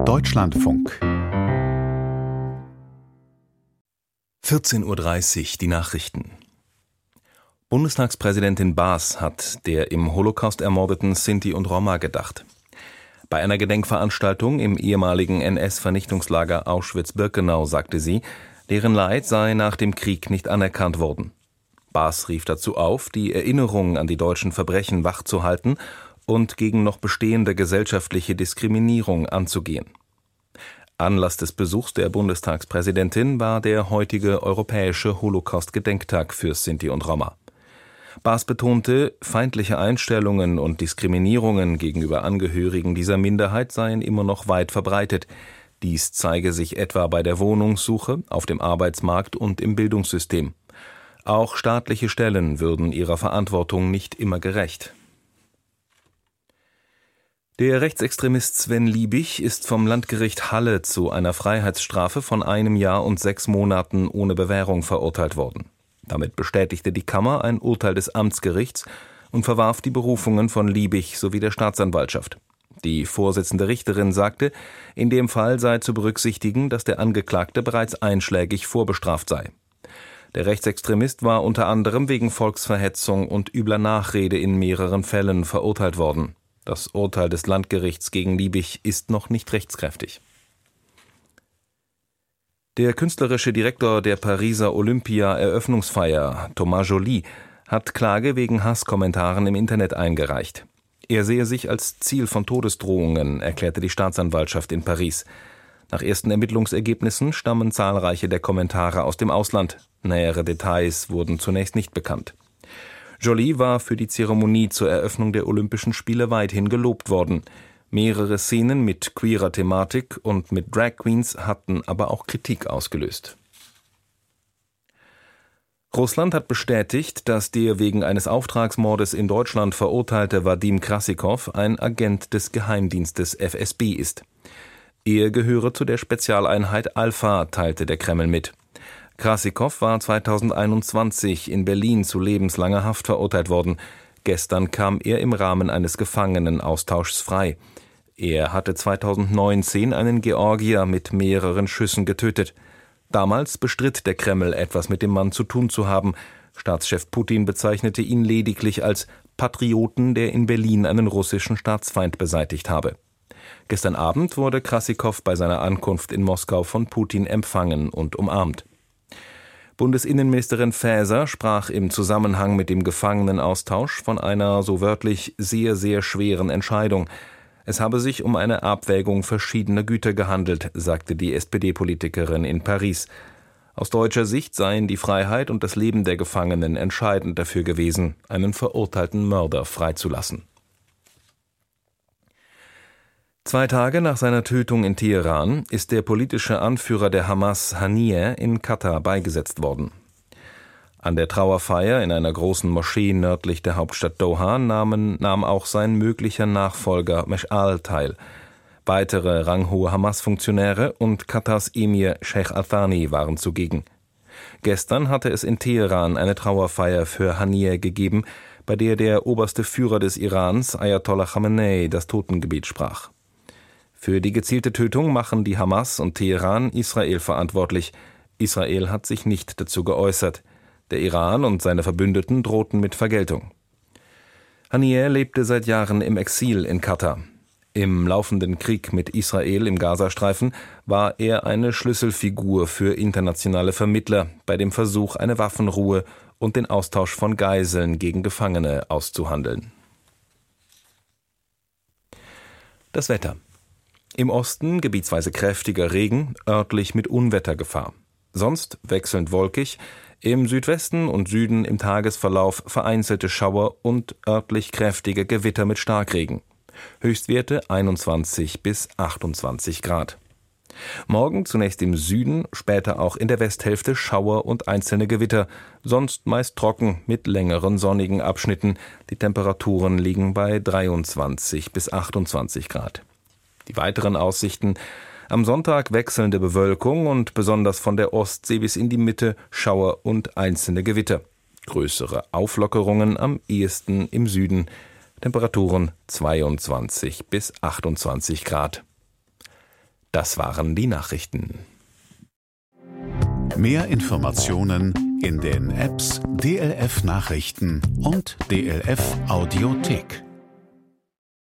Deutschlandfunk 14:30 Uhr die Nachrichten. Bundestagspräsidentin Baas hat der im Holocaust ermordeten Sinti und Roma gedacht. Bei einer Gedenkveranstaltung im ehemaligen NS-Vernichtungslager Auschwitz-Birkenau sagte sie, deren Leid sei nach dem Krieg nicht anerkannt worden. Baas rief dazu auf, die Erinnerung an die deutschen Verbrechen wachzuhalten und gegen noch bestehende gesellschaftliche Diskriminierung anzugehen. Anlass des Besuchs der Bundestagspräsidentin war der heutige Europäische Holocaust-Gedenktag für Sinti und Roma. Baas betonte, feindliche Einstellungen und Diskriminierungen gegenüber Angehörigen dieser Minderheit seien immer noch weit verbreitet. Dies zeige sich etwa bei der Wohnungssuche, auf dem Arbeitsmarkt und im Bildungssystem. Auch staatliche Stellen würden ihrer Verantwortung nicht immer gerecht. Der Rechtsextremist Sven Liebig ist vom Landgericht Halle zu einer Freiheitsstrafe von 1 Jahr und 6 Monaten ohne Bewährung verurteilt worden. Damit bestätigte die Kammer ein Urteil des Amtsgerichts und verwarf die Berufungen von Liebig sowie der Staatsanwaltschaft. Die Vorsitzende Richterin sagte, in dem Fall sei zu berücksichtigen, dass der Angeklagte bereits einschlägig vorbestraft sei. Der Rechtsextremist war unter anderem wegen Volksverhetzung und übler Nachrede in mehreren Fällen verurteilt worden. Das Urteil des Landgerichts gegen Liebig ist noch nicht rechtskräftig. Der künstlerische Direktor der Pariser Olympia-Eröffnungsfeier, Thomas Joly, hat Klage wegen Hasskommentaren im Internet eingereicht. Er sehe sich als Ziel von Todesdrohungen, erklärte die Staatsanwaltschaft in Paris. Nach ersten Ermittlungsergebnissen stammen zahlreiche der Kommentare aus dem Ausland. Nähere Details wurden zunächst nicht bekannt. Joly war für die Zeremonie zur Eröffnung der Olympischen Spiele weithin gelobt worden. Mehrere Szenen mit queerer Thematik und mit Drag Queens hatten aber auch Kritik ausgelöst. Russland hat bestätigt, dass der wegen eines Auftragsmordes in Deutschland verurteilte Wadim Krassikow ein Agent des Geheimdienstes FSB ist. Er gehöre zu der Spezialeinheit Alpha, teilte der Kreml mit. Krassikow war 2021 in Berlin zu lebenslanger Haft verurteilt worden. Gestern kam er im Rahmen eines Gefangenenaustauschs frei. Er hatte 2019 einen Georgier mit mehreren Schüssen getötet. Damals bestritt der Kreml, etwas mit dem Mann zu tun zu haben. Staatschef Putin bezeichnete ihn lediglich als Patrioten, der in Berlin einen russischen Staatsfeind beseitigt habe. Gestern Abend wurde Krassikow bei seiner Ankunft in Moskau von Putin empfangen und umarmt. Bundesinnenministerin Faeser sprach im Zusammenhang mit dem Gefangenenaustausch von einer, so wörtlich, sehr, sehr schweren Entscheidung. Es habe sich um eine Abwägung verschiedener Güter gehandelt, sagte die SPD-Politikerin in Paris. Aus deutscher Sicht seien die Freiheit und das Leben der Gefangenen entscheidend dafür gewesen, einen verurteilten Mörder freizulassen. 2 Tage nach seiner Tötung in Teheran ist der politische Anführer der Hamas, Haniyeh, in Katar beigesetzt worden. An der Trauerfeier in einer großen Moschee nördlich der Hauptstadt Doha nahm auch sein möglicher Nachfolger Mesh'al teil. Weitere ranghohe Hamas-Funktionäre und Katars Emir Sheikh Al-Thani waren zugegen. Gestern hatte es in Teheran eine Trauerfeier für Haniyeh gegeben, bei der der oberste Führer des Irans, Ayatollah Khamenei, das Totengebet sprach. Für die gezielte Tötung machen die Hamas und Teheran Israel verantwortlich. Israel hat sich nicht dazu geäußert. Der Iran und seine Verbündeten drohten mit Vergeltung. Haniyeh lebte seit Jahren im Exil in Katar. Im laufenden Krieg mit Israel im Gazastreifen war er eine Schlüsselfigur für internationale Vermittler bei dem Versuch, eine Waffenruhe und den Austausch von Geiseln gegen Gefangene auszuhandeln. Das Wetter. Im Osten gebietsweise kräftiger Regen, örtlich mit Unwettergefahr. Sonst wechselnd wolkig, im Südwesten und Süden im Tagesverlauf vereinzelte Schauer und örtlich kräftige Gewitter mit Starkregen. Höchstwerte 21 bis 28 Grad. Morgen zunächst im Süden, später auch in der Westhälfte Schauer und einzelne Gewitter, sonst meist trocken mit längeren sonnigen Abschnitten. Die Temperaturen liegen bei 23 bis 28 Grad. Die weiteren Aussichten: am Sonntag wechselnde Bewölkung und besonders von der Ostsee bis in die Mitte Schauer und einzelne Gewitter. Größere Auflockerungen am ehesten im Süden. Temperaturen 22 bis 28 Grad. Das waren die Nachrichten. Mehr Informationen in den Apps DLF Nachrichten und DLF Audiothek.